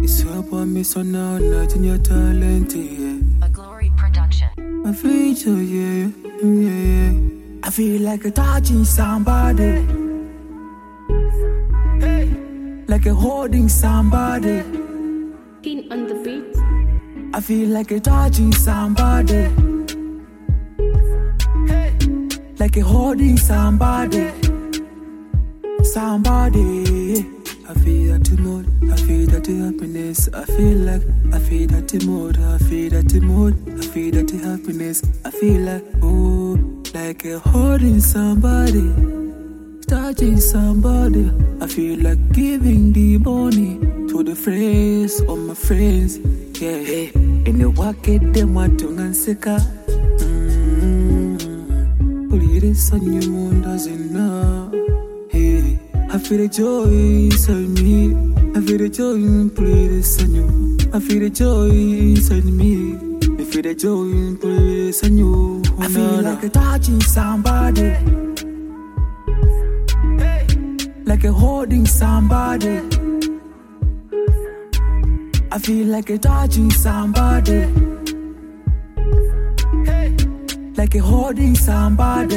It's upon me so now, not in your talent, yeah. A Glory production. I feel you, yeah, yeah. I feel like a touching somebody, like a holding somebody. King on the beat. I feel like a touching somebody, like a holding somebody, somebody. I feel that mood, I feel that happiness. I feel like I feel that mood, I feel that mood, I feel that happiness. I feel like oh, like a holding somebody, touching somebody. I feel like giving the money to the friends of my friends. Yeah, in the market, them want to answer. Please, on your moon doesn't know. Hey, I feel the joy inside me. I feel the joy, please, on you. I feel the joy inside me. I feel the joy, please, on you. I feel like a touching somebody, like a holding somebody. I feel like a touching somebody, like a holding somebody,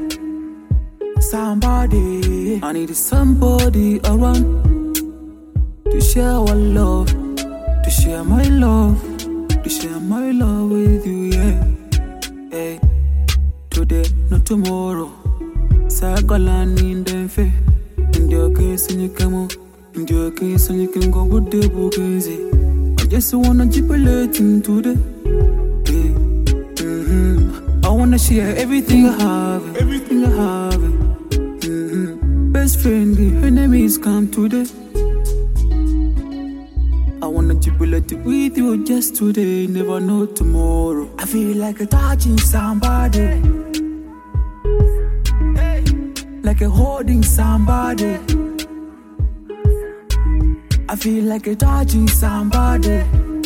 somebody. I need somebody around to share our love, to share my love, to share my love with you, yeah. Hey, today, not tomorrow. Sagalani in them fe. In your case, and you come on. In your case, and you can go with the bookings. I just wanna jubilate into the hey. I wanna share everything I have, everything I have. Best friend, the enemies come today. I wanna jubilate with you just today, never know tomorrow. I feel like a touching somebody, like a holding somebody. I feel like a touching somebody,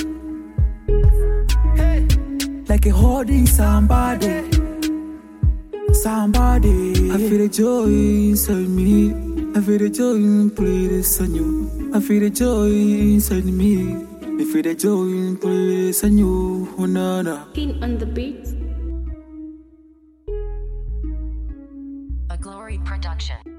like a holding somebody, somebody. I feel the joy inside me. I feel the joy, please, on you. I feel the joy inside me. I feel the joy, please, on you. Oh, na, na. King on the beat. A Glory production.